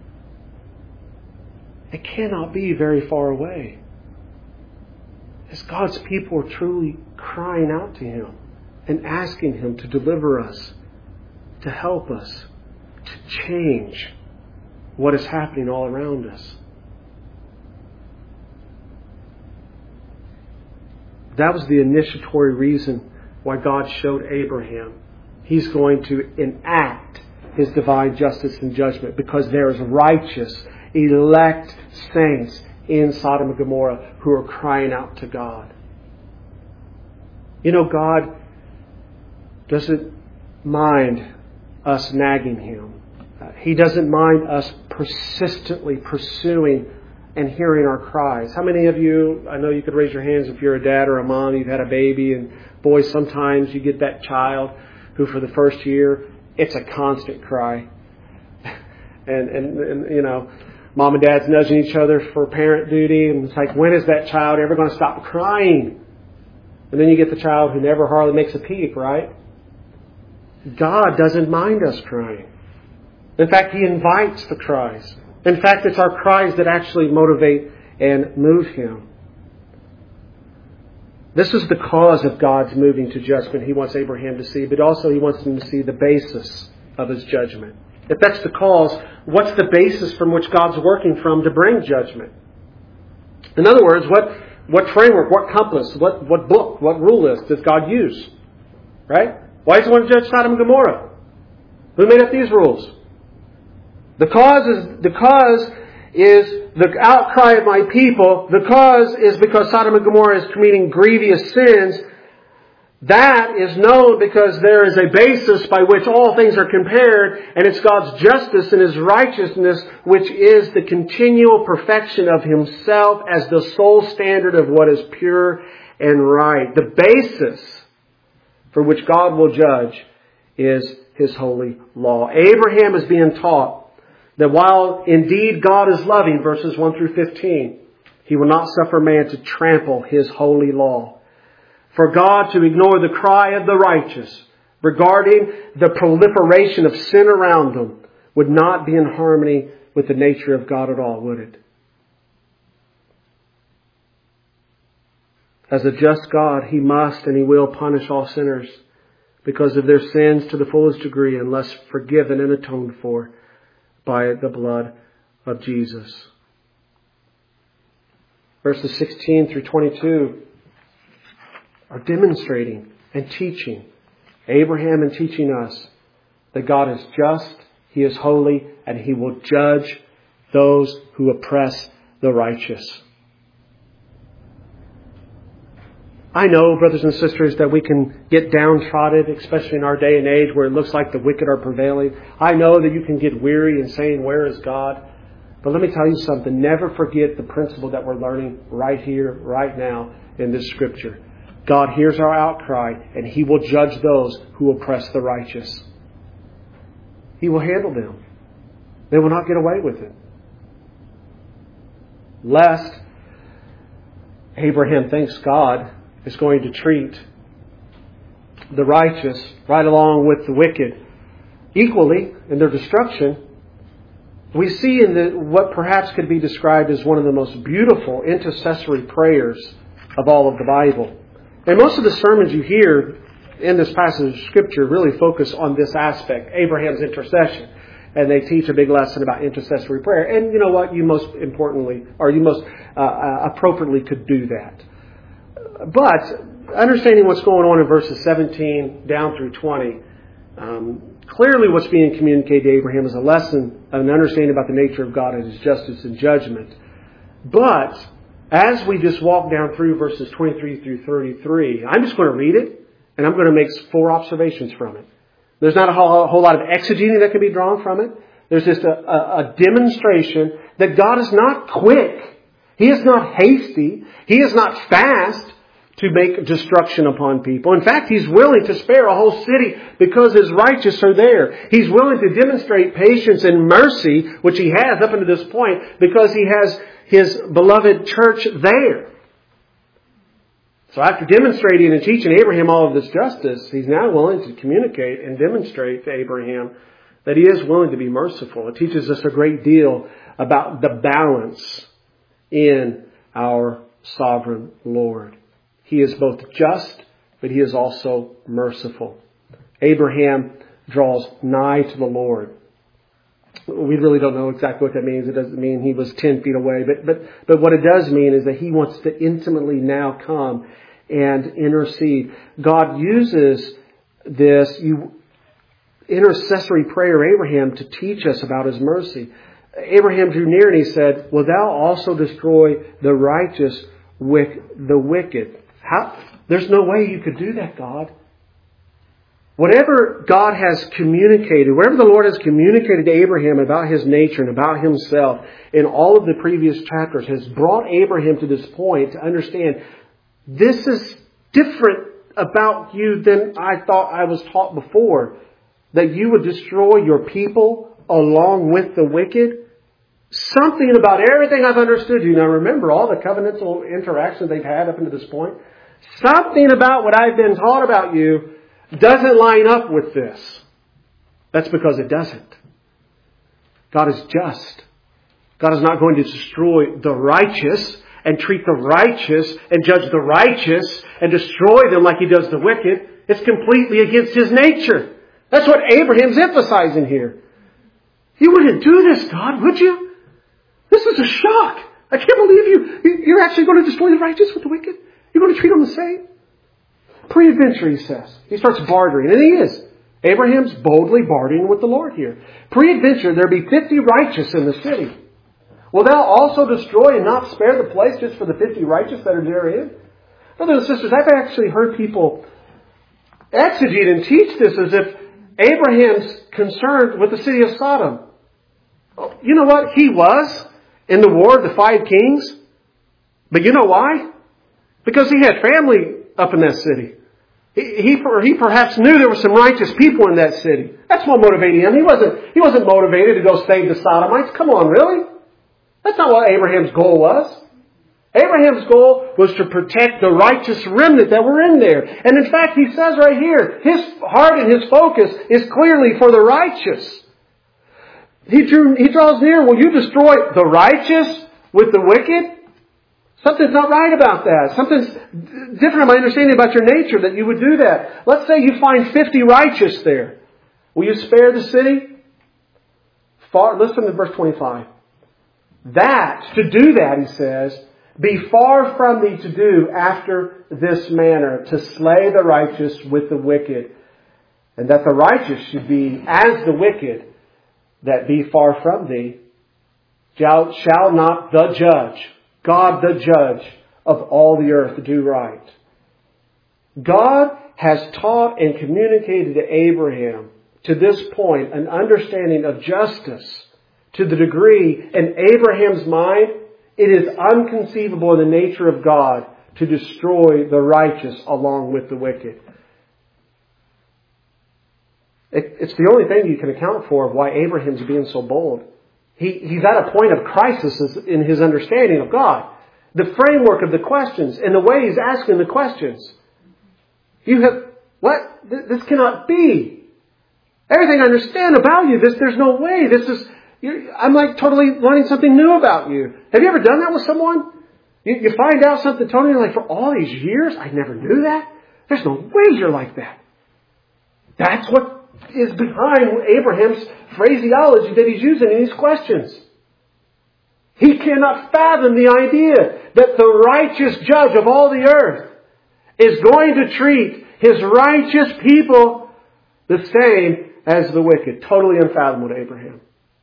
It cannot be very far away. As God's people are truly crying out to Him and asking Him to deliver us, to help us, to change what is happening all around us. That was the initiatory reason why God showed Abraham He's going to enact His divine justice and judgment because there is righteous, elect saints in Sodom and Gomorrah who are crying out to God. You know, God doesn't mind us nagging Him. Uh, he doesn't mind us persistently pursuing and hearing our cries. How many of you, I know you could raise your hands if you're a dad or a mom, you've had a baby, and boys, sometimes you get that child who for the first year, it's a constant cry. and, and, and, you know, mom and dad's nudging each other for parent duty, and it's like, when is that child ever going to stop crying? And then you get the child who never hardly makes a peep, right? God doesn't mind us crying. In fact, He invites the cries. In fact, it's our cries that actually motivate and move Him. This is the cause of God's moving to judgment He wants Abraham to see, but also He wants him to see the basis of His judgment. If that's the cause, what's the basis from which God's working from to bring judgment? In other words, what, what framework, what compass, what, what book, what rule list does God use? Right? Why does He want to judge Sodom and Gomorrah? Who made up these rules? The cause is the cause is the outcry of my people. The cause is because Sodom and Gomorrah is committing grievous sins. That is known because there is a basis by which all things are compared, and it's God's justice and His righteousness, which is the continual perfection of Himself as the sole standard of what is pure and right. The basis for which God will judge is His holy law. Abraham is being taught that while indeed God is loving, verses one through fifteen, He will not suffer man to trample His holy law. For God to ignore the cry of the righteous regarding the proliferation of sin around them would not be in harmony with the nature of God at all, would it? As a just God, He must and He will punish all sinners because of their sins to the fullest degree unless forgiven and atoned for by the blood of Jesus. Verses sixteen through twenty-two are demonstrating and teaching Abraham and teaching us that God is just, He is holy, and He will judge those who oppress the righteous. I know, brothers and sisters, that we can get downtrodden, especially in our day and age where it looks like the wicked are prevailing. I know that you can get weary in saying, where is God? But let me tell you something. Never forget the principle that we're learning right here, right now in this Scripture. God hears our outcry, and He will judge those who oppress the righteous. He will handle them. They will not get away with it. Lest Abraham thinks God is going to treat the righteous right along with the wicked equally in their destruction, we see in the, what perhaps could be described as one of the most beautiful intercessory prayers of all of the Bible. And most of the sermons you hear in this passage of Scripture really focus on this aspect, Abraham's intercession. And they teach a big lesson about intercessory prayer. And you know what? You most importantly, or you most uh, uh, appropriately could do that. But understanding what's going on in verses seventeen down through twenty, um, clearly what's being communicated to Abraham is a lesson of an understanding about the nature of God and His justice and judgment. But as we just walk down through verses twenty-three through thirty-three, I'm just going to read it, and I'm going to make four observations from it. There's not a whole, a whole lot of exegeting that can be drawn from it. There's just a, a, a demonstration that God is not quick. He is not hasty. He is not fast to make destruction upon people. In fact, He's willing to spare a whole city because His righteous are there. He's willing to demonstrate patience and mercy, which He has up until this point, because He has His beloved church there. So after demonstrating and teaching Abraham all of this justice, He's now willing to communicate and demonstrate to Abraham that He is willing to be merciful. It teaches us a great deal about the balance in our sovereign Lord. He is both just, but He is also merciful. Abraham draws nigh to the Lord. We really don't know exactly what that means. It doesn't mean he was ten feet away. But, but, but what it does mean is that he wants to intimately now come and intercede. God uses this intercessory prayer of Abraham to teach us about His mercy. Abraham drew near and he said, "Will thou also destroy the righteous with the wicked?" How? There's no way you could do that, God. Whatever God has communicated, whatever the Lord has communicated to Abraham about His nature and about Himself in all of the previous chapters has brought Abraham to this point to understand this is different about you than I thought I was taught before. That you would destroy your people along with the wicked. Something about everything I've understood you. Now remember all the covenantal interactions they've had up until this point. Something about what I've been taught about you doesn't line up with this. That's because it doesn't. God is just. God is not going to destroy the righteous and treat the righteous and judge the righteous and destroy them like He does the wicked. It's completely against His nature. That's what Abraham's emphasizing here. You wouldn't do this, God, would you? This is a shock. I can't believe you. You're actually going to destroy the righteous with the wicked? You're going to treat them the same? Pre-adventure, he says. He starts bartering, and he is. Abraham's boldly bartering with the Lord here. Pre-adventure, there be fifty righteous in the city. Will thou also destroy and not spare the place just for the fifty righteous that are therein? Brothers and sisters, I've actually heard people exegete and teach this as if Abraham's concerned with the city of Sodom. You know what? He was in the war of the five kings. But you know why? Because he had family up in that city. He, he, he perhaps knew there were some righteous people in that city. That's what motivated him. He wasn't, he wasn't motivated to go save the Sodomites. Come on, really? That's not what Abraham's goal was. Abraham's goal was to protect the righteous remnant that were in there. And in fact, he says right here, his heart and his focus is clearly for the righteous. He, drew, he draws near, will you destroy the righteous with the wicked? Something's not right about that. Something's different in my understanding about your nature that you would do that. Let's say you find fifty righteous there. Will you spare the city? Far, listen to verse twenty-five. That, to do that, he says, be far from thee to do after this manner, to slay the righteous with the wicked. And that the righteous should be as the wicked, that be far from thee, shall, shall not the judge, God the judge of all the earth, do right. God has taught and communicated to Abraham, to this point, an understanding of justice to the degree in Abraham's mind, it is unconceivable in the nature of God to destroy the righteous along with the wicked. It, it's the only thing you can account for of why Abraham's being so bold. He, he's at a point of crisis in his understanding of God. The framework of the questions and the way he's asking the questions. You have, what? This cannot be. Everything I understand about you, this, there's no way. This is, you're, I'm like totally learning something new about you. Have you ever done that with someone? You, you find out something totally like, for all these years, I never knew that. There's no way you're like that. That's what is behind Abraham's phraseology that he's using in these questions. He cannot fathom the idea that the righteous judge of all the earth is going to treat his righteous people the same as the wicked. Totally unfathomable to Abraham.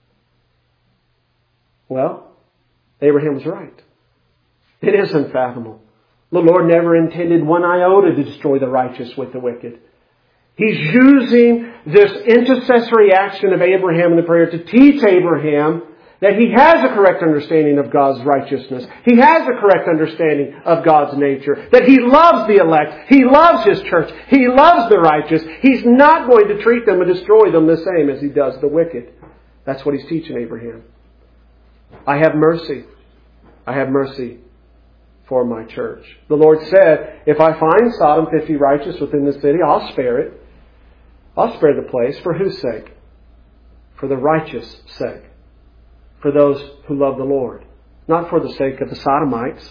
Well, Abraham was right. It is unfathomable. The Lord never intended one iota to destroy the righteous with the wicked. He's using this intercessory action of Abraham in the prayer to teach Abraham that he has a correct understanding of God's righteousness. He has a correct understanding of God's nature. That He loves the elect. He loves His church. He loves the righteous. He's not going to treat them and destroy them the same as He does the wicked. That's what He's teaching Abraham. I have mercy. I have mercy for my church. The Lord said, if I find Sodom fifty righteous within the city, I'll spare it. I'll spare the place. For whose sake? For the righteous' sake. For those who love the Lord. Not for the sake of the Sodomites.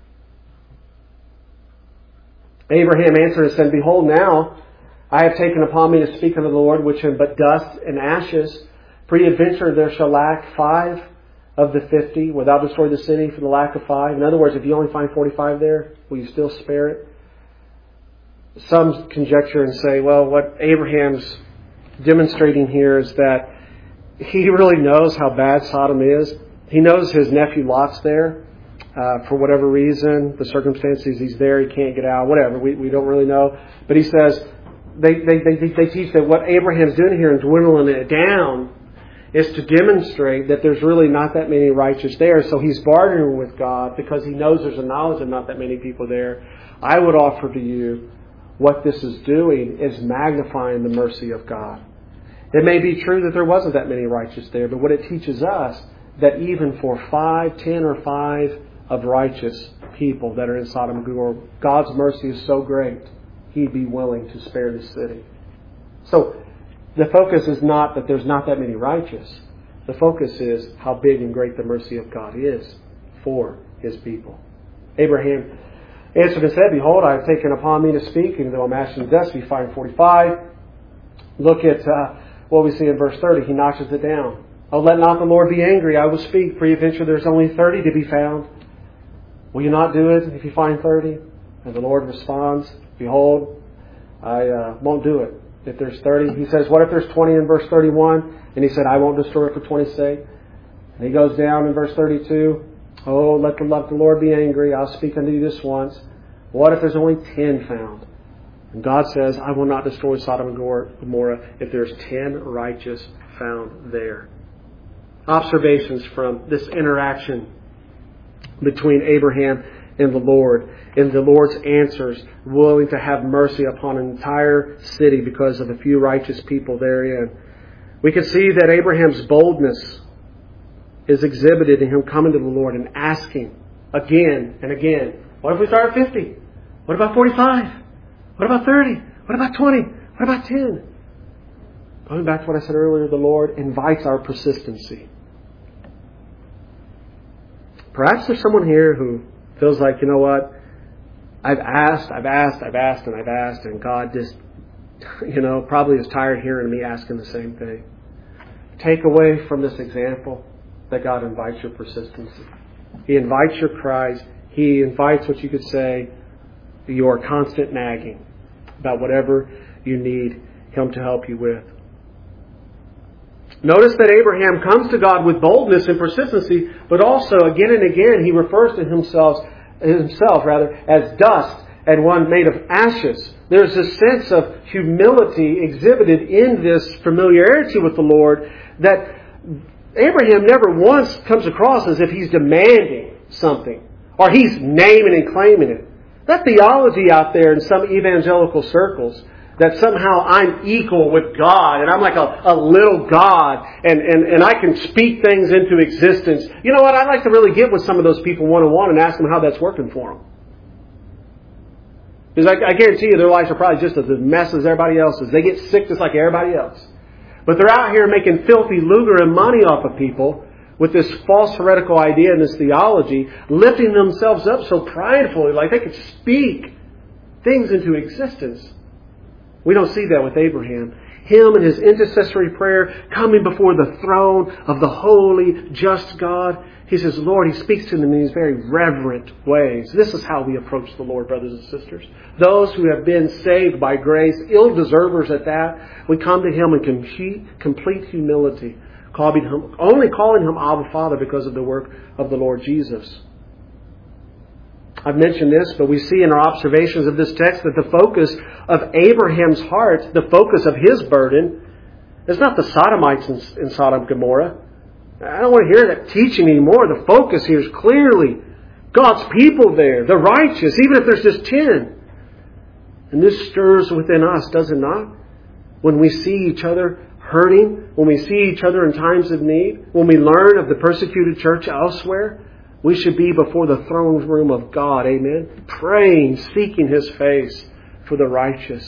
Abraham answered and said, behold, now I have taken upon me to speak unto the Lord, which am but dust and ashes. Peradventure there shall lack five of the fifty. Will thou destroy the city for the lack of five? In other words, if you only find forty-five there, will you still spare it? Some conjecture and say, well, what Abraham's demonstrating here is that he really knows how bad Sodom is. He knows his nephew Lot's there. Uh, for whatever reason, the circumstances, he's there, he can't get out, whatever. We, we don't really know. But he says, they, they, they, they teach that what Abraham's doing here and dwindling it down is to demonstrate that there's really not that many righteous there. So he's bartering with God because he knows there's a knowledge of not that many people there. I would offer to you what this is doing is magnifying the mercy of God. It may be true that there wasn't that many righteous there, but what it teaches us that even for five, ten or five of righteous people that are in Sodom and Gomorrah, God's mercy is so great, He'd be willing to spare the city. So the focus is not that there's not that many righteous. The focus is how big and great the mercy of God is for His people. Abraham answered and said, Behold, I have taken upon me to speak, and though I'm asking dust, we find forty-five. Look at uh, what we see in verse thirty. He notches it down. Oh, let not the Lord be angry. I will speak. Peradventure there's only thirty to be found. Will you not do it if you find thirty? And the Lord responds, Behold, I uh, won't do it. If there's thirty, He says, what if there's twenty in verse thirty-one? And He said, I won't destroy it for twenty's sake. And He goes down in verse thirty-two. Oh, let the, let the Lord be angry. I'll speak unto you this once. What if there's only ten found? And God says, I will not destroy Sodom and Gomorrah if there's ten righteous found there. Observations from this interaction between Abraham and the Lord, and the Lord's answers, willing to have mercy upon an entire city because of a few righteous people therein. We can see that Abraham's boldness is exhibited in him coming to the Lord and asking again and again, what if we start at fifty? What about forty-five? What about thirty? What about twenty? What about ten? Going back to what I said earlier, the Lord invites our persistency. Perhaps there's someone here who feels like, you know what, I've asked, I've asked, I've asked, and I've asked, and God just, you know, probably is tired hearing me asking the same thing. Take away from this example that God invites your persistency. He invites your cries. He invites what you could say, your constant nagging about whatever you need Him to help you with. Notice that Abraham comes to God with boldness and persistency, but also again and again he refers to himself, himself rather, as dust and one made of ashes. There's this sense of humility exhibited in this familiarity with the Lord that Abraham never once comes across as if he's demanding something or he's naming and claiming it. That theology out there in some evangelical circles, that somehow I'm equal with God and I'm like a, a little God and, and, and I can speak things into existence. You know what? I'd like to really get with some of those people one-on-one and ask them how that's working for them. Because I, I guarantee you their lives are probably just as a mess as everybody else's. They get sick just like everybody else. But they're out here making filthy lucre and money off of people with this false heretical idea and this theology, lifting themselves up so pridefully like they could speak things into existence. We don't see that with Abraham. Him and his intercessory prayer coming before the throne of the holy, just God. He says, Lord, He speaks to them in these very reverent ways. This is how we approach the Lord, brothers and sisters. Those who have been saved by grace, ill-deservers at that, we come to Him in complete, complete humility, calling him, only calling Him Abba Father because of the work of the Lord Jesus. I've mentioned this, but we see in our observations of this text that the focus of Abraham's heart, the focus of his burden, is not the Sodomites in, in Sodom and Gomorrah. I don't want to hear that teaching anymore. The focus here is clearly God's people there, the righteous, even if there's just ten. And this stirs within us, does it not? When we see each other hurting, when we see each other in times of need, when we learn of the persecuted church elsewhere, we should be before the throne room of God, amen, praying, seeking His face for the righteous.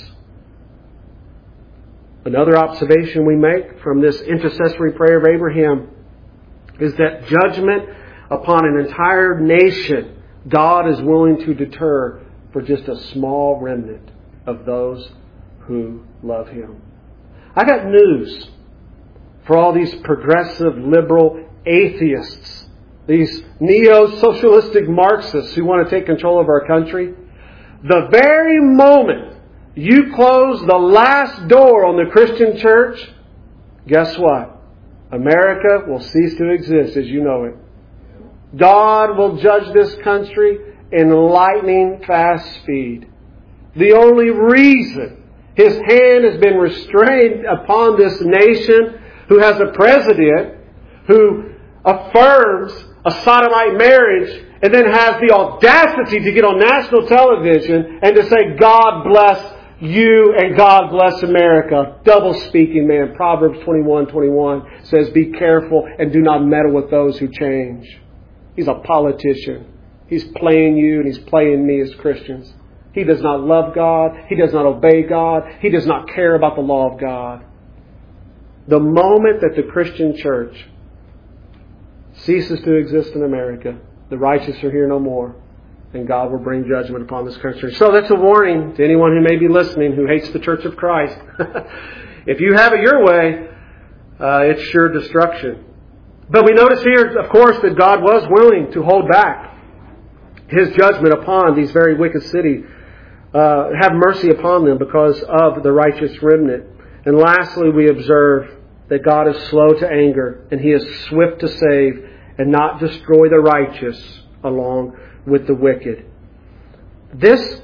Another observation we make from this intercessory prayer of Abraham is that judgment upon an entire nation, God is willing to deter for just a small remnant of those who love Him. I got news for all these progressive, liberal atheists, these neo-socialistic Marxists who want to take control of our country. The very moment you close the last door on the Christian church, guess what? America will cease to exist as you know it. God will judge this country in lightning fast speed. The only reason His hand has been restrained upon this nation who has a president who affirms a sodomite marriage and then has the audacity to get on national television and to say, God bless you and God bless America. Double speaking man. Proverbs twenty-one twenty-one says, be careful and do not meddle with those who change. He's a politician. He's playing you and he's playing me as Christians. He does not love God. He does not obey God. He does not care about the law of God. The moment that the Christian church ceases to exist in America, the righteous are here no more, and God will bring judgment upon this country. So that's a warning to anyone who may be listening who hates the Church of Christ. If you have it your way, uh, it's sure destruction. But we notice here, of course, that God was willing to hold back His judgment upon these very wicked cities. Uh, have mercy upon them because of the righteous remnant. And lastly, we observe that God is slow to anger and He is swift to save and not destroy the righteous along with the wicked. This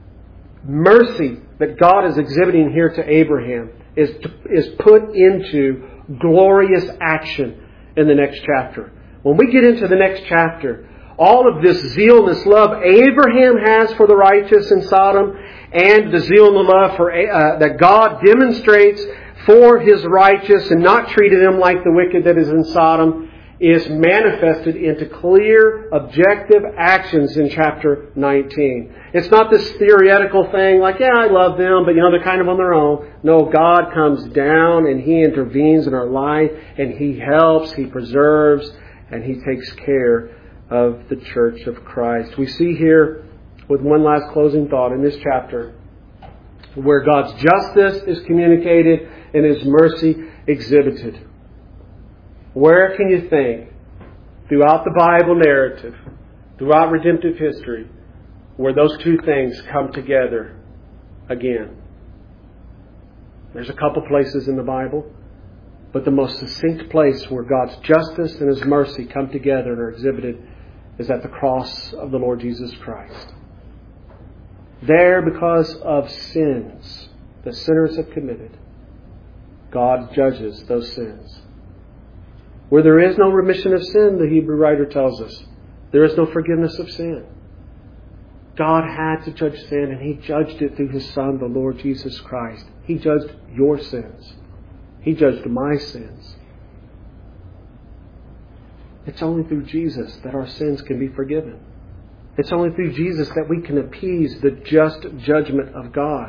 mercy that God is exhibiting here to Abraham is, to, is put into glorious action in the next chapter. When we get into the next chapter, all of this zeal and this love Abraham has for the righteous in Sodom and the zeal and the love for uh, that God demonstrates for His righteous and not treating them like the wicked that is in Sodom is manifested into clear, objective actions in chapter nineteen. It's not this theoretical thing like, yeah, I love them, but you know, they're kind of on their own. No, God comes down and He intervenes in our life and He helps, He preserves, and He takes care of the Church of Christ. We see here, with one last closing thought in this chapter, where God's justice is communicated and His mercy exhibited. Where can you think, throughout the Bible narrative, throughout redemptive history, where those two things come together again? There's a couple places in the Bible, but the most succinct place where God's justice and His mercy come together and are exhibited is at the cross of the Lord Jesus Christ. There, because of sins that sinners have committed, God judges those sins. Where there is no remission of sin, the Hebrew writer tells us, there is no forgiveness of sin. God had to judge sin, and He judged it through His Son, the Lord Jesus Christ. He judged your sins. He judged my sins. It's only through Jesus that our sins can be forgiven. It's only through Jesus that we can appease the just judgment of God.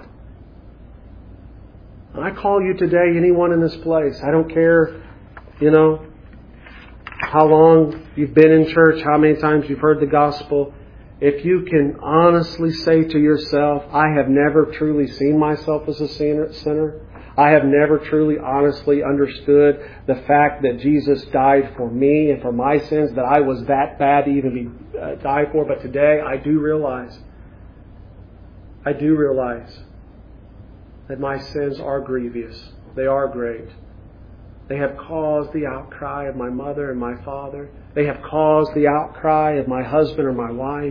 I call you today, anyone in this place, I don't care, you know, how long you've been in church, how many times you've heard the gospel. If you can honestly say to yourself, I have never truly seen myself as a sinner. I have never truly honestly understood the fact that Jesus died for me and for my sins, that I was that bad to even be uh, died for. But today I do realize, I do realize that my sins are grievous. They are great. They have caused the outcry of my mother and my father. They have caused the outcry of my husband or my wife.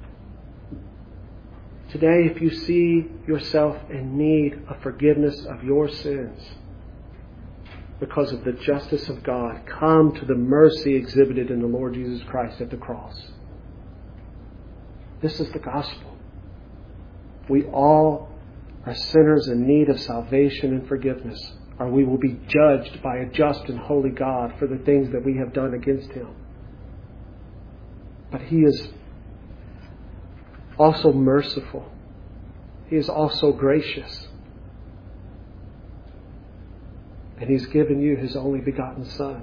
Today, if you see yourself in need of forgiveness of your sins because of the justice of God, come to the mercy exhibited in the Lord Jesus Christ at the cross. This is the gospel. We all are sinners in need of salvation and forgiveness, or we will be judged by a just and holy God for the things that we have done against Him. But He is also merciful. He is also gracious. And He's given you His only begotten Son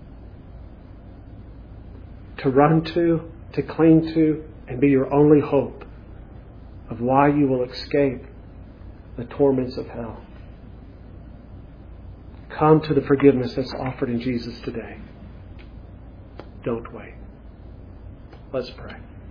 to run to, to cling to, and be your only hope of why you will escape the torments of hell. Come to the forgiveness that's offered in Jesus today. Don't wait. Let's pray.